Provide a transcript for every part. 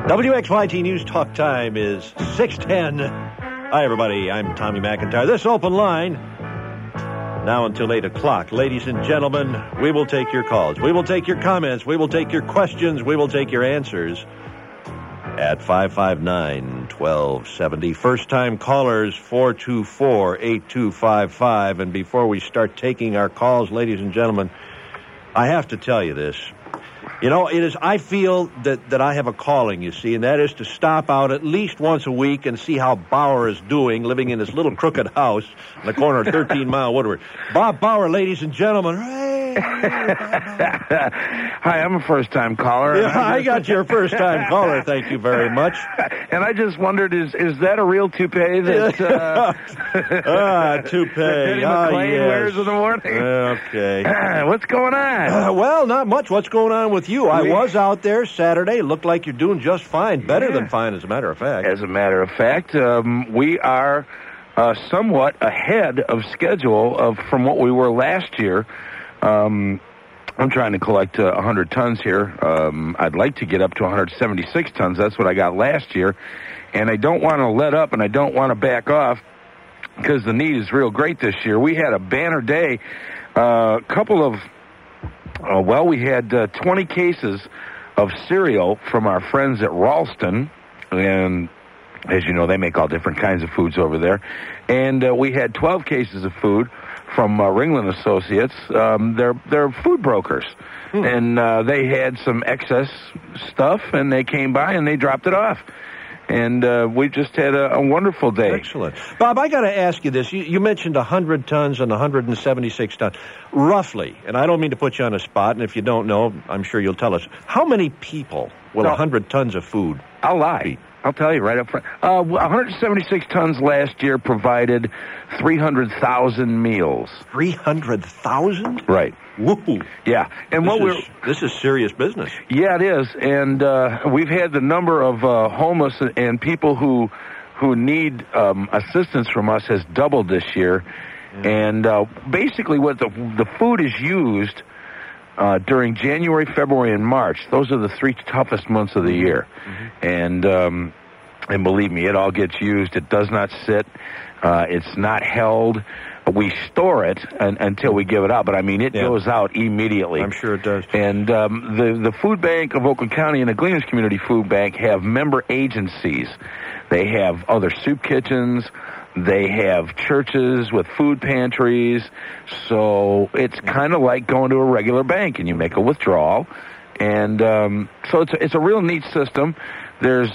WXYT News Talk Time is 6:10. Hi, everybody. I'm Tommy McIntyre. This open line, now until 8 o'clock. Ladies and gentlemen, we will take your calls. We will take your comments. We will take your questions. We will take your answers at 559-1270. First-time callers, 424-8255. And before we start taking our calls, ladies and gentlemen, I have to tell you this. You know, I feel that I have a calling, you see, and that is to stop out at least once a week and see how Bauer is doing, living in this little crooked house on the corner of 13 Mile Woodward. Bob Bauer, ladies and gentlemen. Hey. Hi, I'm a first-time caller. Yeah, I got your first-time caller. Thank you very much. And I just wondered, is that a real toupee that toupee. Eddie McClain wears in the morning? Okay. What's going on? Well, not much. What's going on with you? I was out there Saturday. Looked like you're doing just fine. Better than fine, as a matter of fact. As a matter of fact, we are somewhat ahead of schedule from what we were last year. I'm trying to collect 100 tons here. I'd like to get up to 176 tons. That's what I got last year. And I don't want to let up and I don't want to back off because the need is real great this year. We had a banner day. We had 20 cases of cereal from our friends at Ralston. And as you know, they make all different kinds of foods over there. And we had 12 cases of food from Ringland Associates. They're food brokers. And they had some excess stuff, and they came by and they dropped it off. And we just had a wonderful day. Excellent. Bob, I got to ask you this. You mentioned 100 tons and 176 tons. Roughly, and I don't mean to put you on a spot, and if you don't know, I'm sure you'll tell us. How many people will 100 tons of food I'll lie. feed? I'll tell you right up front. 176 tons last year provided 300,000 meals. 300,000? Right. Woo! Yeah. And this is serious business. Yeah, it is. And we've had the number of homeless and people who need assistance from us has doubled this year. Yeah. And basically what the food is used during January, February, and March. Those are the three toughest months of the year. Mm-hmm. And believe me, it all gets used. It does not sit. It's not held. We store it until we give it out, but I mean, it goes out immediately. I'm sure it does. And the Food Bank of Oakland County and the Gleaners Community Food Bank have member agencies. They have other soup kitchens. They have churches with food pantries. So it's kind of like going to a regular bank, and you make a withdrawal. And so it's a real neat system. There's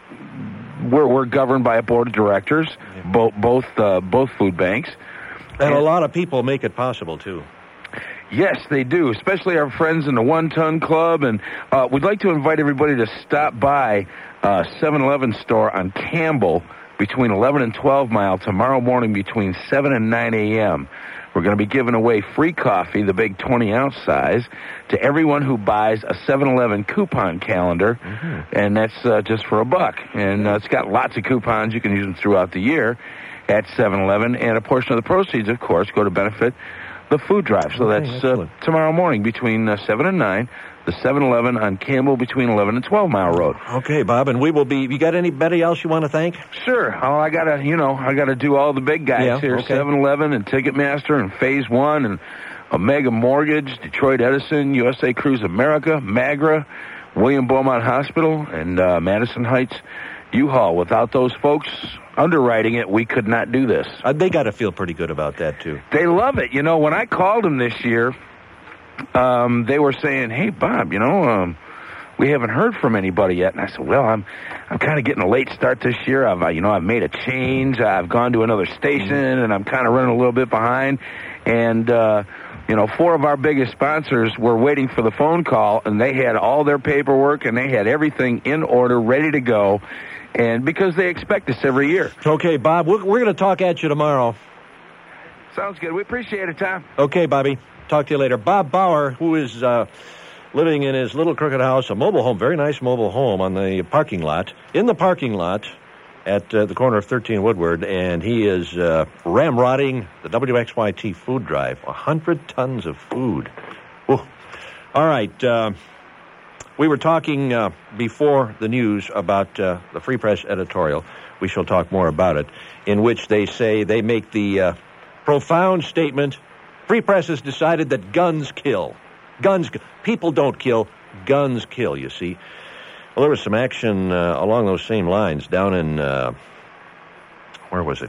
we're governed by a board of directors, both food banks. And a lot of people make it possible, too. Yes, they do, especially our friends in the One Ton Club. And we'd like to invite everybody to stop by 7-Eleven store on Campbell between 11 and 12 Mile tomorrow morning between 7 and 9 a.m. We're going to be giving away free coffee, the big 20-ounce size, to everyone who buys a 7-Eleven coupon calendar, and that's just for $1. And it's got lots of coupons. You can use them throughout the year at 7-Eleven, and a portion of the proceeds, of course, go to benefit the food drive. So that's tomorrow morning between 7 and 9, the 7-Eleven on Campbell between 11 and 12 Mile Road. Okay, Bob, and we will be. You got anybody else you want to thank? Sure. Oh, I gotta do all the big guys here. Okay. 7-Eleven and Ticketmaster and Phase One and Omega Mortgage, Detroit Edison, USA Cruise America, Magra, William Beaumont Hospital, and Madison Heights U-Haul. Without those folks underwriting it, we could not do this. They got to feel pretty good about that, too. They love it. You know, when I called them this year, they were saying, "Hey, Bob, we haven't heard from anybody yet." And I said, "Well, I'm kind of getting a late start this year. I've made a change. I've gone to another station, and I'm kind of running a little bit behind." And 4 of our biggest sponsors were waiting for the phone call, and they had all their paperwork, and they had everything in order, ready to go. And because they expect this every year. Okay, Bob, we're going to talk at you tomorrow. Sounds good. We appreciate it, Tom. Okay, Bobby. Talk to you later. Bob Bauer, who is living in his little crooked house, a mobile home, very nice mobile home on the parking lot, at the corner of 13 Woodward, and he is ramrodding the WXYT food drive. 100 tons of food. Ooh. All right. we were talking before the news about the Free Press editorial. We shall talk more about it, in which they say they make the profound statement, Free Press has decided that guns kill. People don't kill, guns kill, you see. Well, there was some action along those same lines down in, where was it?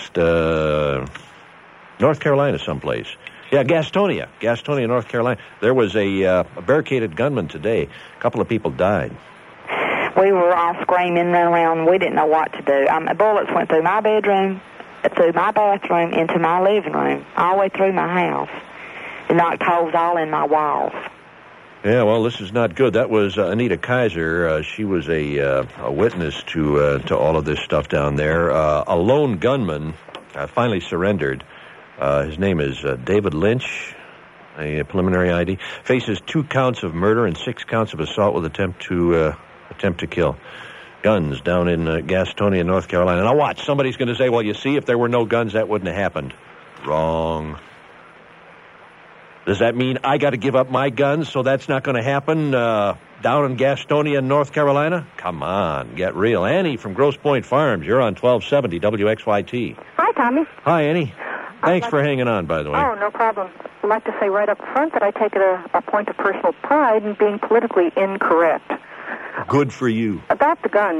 North Carolina someplace. Yeah, Gastonia, North Carolina. There was a barricaded gunman today. A couple of people died. We were all screaming around. We didn't know what to do. Bullets went through my bedroom, through my bathroom, into my living room, all the way through my house. And knocked holes all in my walls. Yeah, well, this is not good. That was Anita Kaiser. She was a witness to all of this stuff down there. A lone gunman finally surrendered. His name is David Lynch, a preliminary ID. Faces 2 counts of murder and 6 counts of assault with attempt to kill. Guns down in Gastonia, North Carolina. Now watch, somebody's going to say, well, you see, if there were no guns, that wouldn't have happened. Wrong. Does that mean I got to give up my guns so that's not going to happen down in Gastonia, North Carolina? Come on, get real. Annie from Grosse Pointe Farms, you're on 1270 WXYT. Hi, Tommy. Hi, Annie. Thanks for hanging on, by the way. Oh, no problem. I'd like to say right up front that I take it a point of personal pride in being politically incorrect. Good for you. About the guns,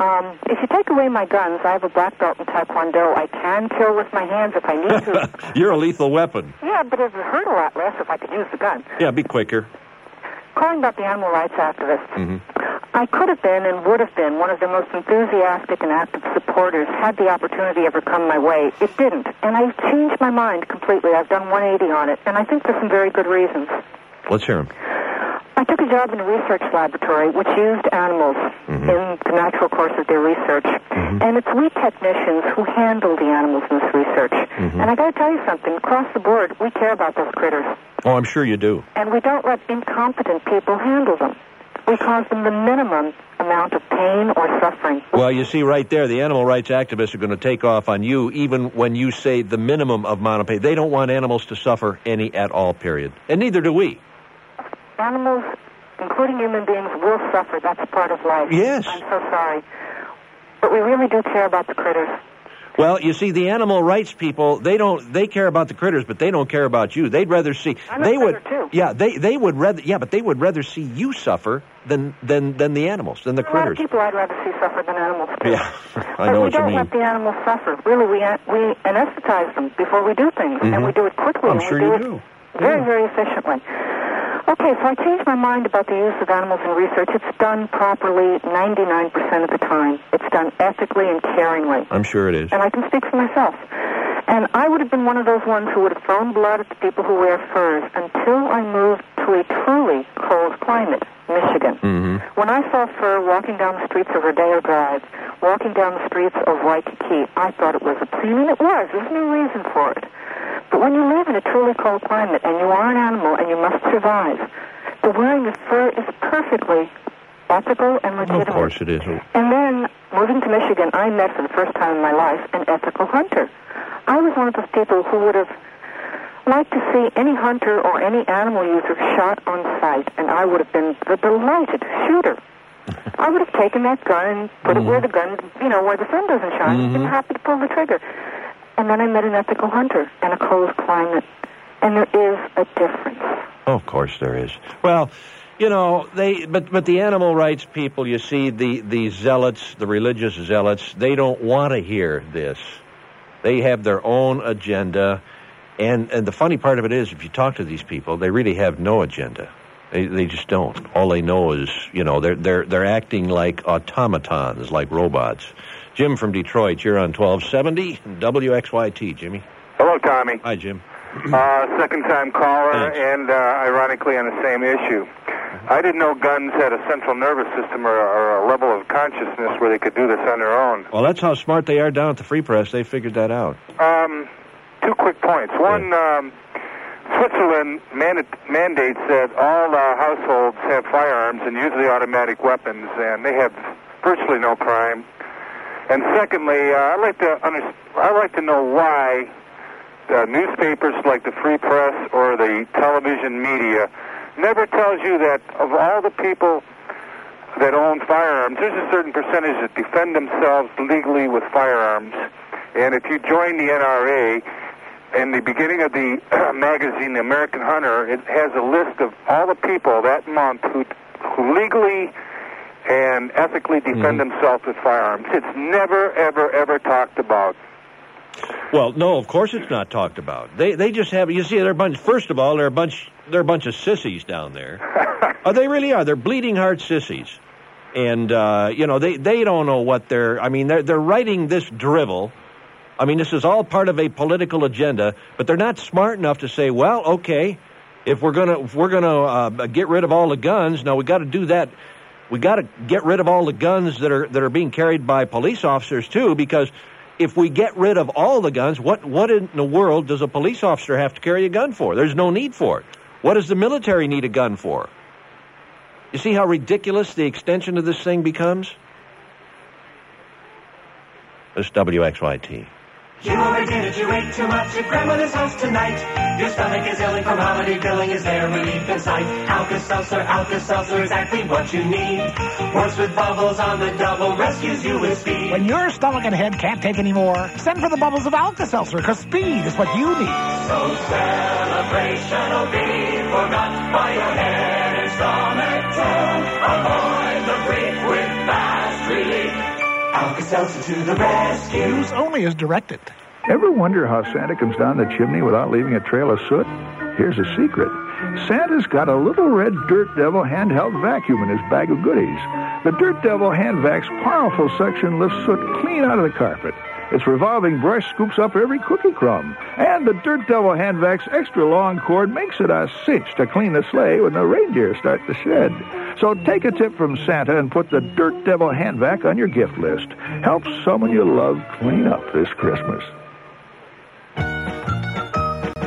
if you take away my guns, I have a black belt in Taekwondo. I can kill with my hands if I need to. You're a lethal weapon. Yeah, but it would hurt a lot less if I could use the gun. Yeah, be quicker. Calling about the animal rights activists. Mm-hmm. I could have been and would have been one of the most enthusiastic and active supporters had the opportunity ever come my way. It didn't, and I've changed my mind completely. I've done 180 on it, and I think for some very good reasons. Let's hear them. I took a job in a research laboratory which used animals in the natural course of their research, and it's we technicians who handle the animals in this research. And I got to tell you something, across the board, we care about those critters. Oh, I'm sure you do. And we don't let incompetent people handle them. We cause them the minimum amount of pain or suffering. Well, you see right there, the animal rights activists are going to take off on you even when you say the minimum amount of pain. They don't want animals to suffer any at all, period. And neither do we. Animals, including human beings, will suffer. That's a part of life. Yes. I'm so sorry. But we really do care about the critters. Well, you see, the animal rights people, they care about the critters, but they don't care about you. They'd rather see I'm a critter too. Yeah, they would rather but they would rather see you suffer than the animals, than the critters. A lot of people I'd rather see suffer than animals too. Yeah, I know what you mean. But we don't let the animals suffer. Really, we anesthetize them before we do things, and we do it quickly. I'm sure you do. Very, very efficiently. Okay, so I changed my mind about the use of animals in research. It's done properly 99% of the time. It's done ethically and caringly. I'm sure it is. And I can speak for myself. And I would have been one of those ones who would have thrown blood at the people who wear furs until I moved to a truly cold climate, Michigan. When I saw fur walking down the streets of Rodeo Drive, walking down the streets of Waikiki, I thought it was obscene, and it was. There's no reason for it. But when you live in a truly cold climate and you are an animal and you must survive, the wearing of fur is perfectly ethical and legitimate. Of course it is. And then, moving to Michigan, I met for the first time in my life an ethical hunter. I was one of those people who would have liked to see any hunter or any animal user shot on sight, and I would have been the delighted shooter. I would have taken that gun and put it where the gun, where the sun doesn't shine, and been happy to pull the trigger. And then I met an ethical hunter in a cold climate, and there is a difference. Oh, of course there is. Well, but the animal rights people, you see, the zealots, the religious zealots, they don't want to hear this. They have their own agenda, and the funny part of it is, if you talk to these people, they really have no agenda. They just don't. All they know is, they're acting like automatons, like robots. Jim from Detroit, you're on 1270 WXYT. Jimmy. Hello, Tommy. Hi, Jim. Second-time caller, Thanks. and ironically on the same issue. I didn't know guns had a central nervous system or a level of consciousness where they could do this on their own. Well, that's how smart they are down at the Free Press. They figured that out. 2 quick points. One, Switzerland mandates that all households have firearms and usually automatic weapons, and they have virtually no crime. And secondly, I'd like to know why newspapers like the Free Press or the television media never tells you that of all the people that own firearms, there's a certain percentage that defend themselves legally with firearms. And if you join the NRA, in the beginning of the magazine, The American Hunter, it has a list of all the people that month who legally and ethically defend themselves with firearms. It's never, ever, ever talked about. Well, no, of course it's not talked about. They just have, you see, they're a bunch, first of all, they're a bunch of sissies down there. They really are. They're bleeding heart sissies. And, they don't know what they're writing this drivel. I mean, this is all part of a political agenda, but they're not smart enough to say, well, okay, if we're gonna get rid of all the guns, now we got to do that. We got to get rid of all the guns that are being carried by police officers too, because if we get rid of all the guns, what in the world does a police officer have to carry a gun for? There's no need for it. What does the military need a gun for? You see how ridiculous the extension of this thing becomes? This is WXYT. You overdid it, you ate too much at grandmother's house tonight. Your stomach is ailing from holiday grilling, is there relief in sight? Alka-Seltzer, exactly what you need. Works with bubbles on the double, rescues you with speed. When your stomach and head can't take any more, send for the bubbles of Alka-Seltzer, because speed is what you need. So celebration will be forgot by your head and stomach too. Avoid the break with fast relief. Alka-Seltzer to the rescue. Use only as directed. Ever wonder how Santa comes down the chimney without leaving a trail of soot? Here's a secret. Santa's got a little red Dirt Devil handheld vacuum in his bag of goodies. The Dirt Devil Hand Vac's powerful suction lifts soot clean out of the carpet. Its revolving brush scoops up every cookie crumb. And the Dirt Devil Hand Vac's extra long cord makes it a cinch to clean the sleigh when the reindeer start to shed. So take a tip from Santa and put the Dirt Devil Hand Vac on your gift list. Help someone you love clean up this Christmas.